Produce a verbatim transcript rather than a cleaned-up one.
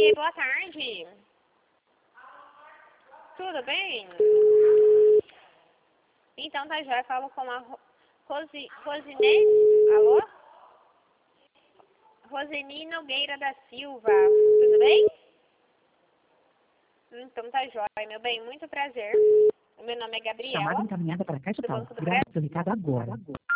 Oi, boa tarde. Tudo bem? Então, tá já, falo com a Ro- Rosi, Rosinei, alô? Roseni Nogueira da Silva, tudo bem? Então, tá jóia, meu bem, muito prazer. Meu nome é Chamada Gabriela, encaminhada para a caixa do tal. Banco do Grave Brasil. seu recado agora.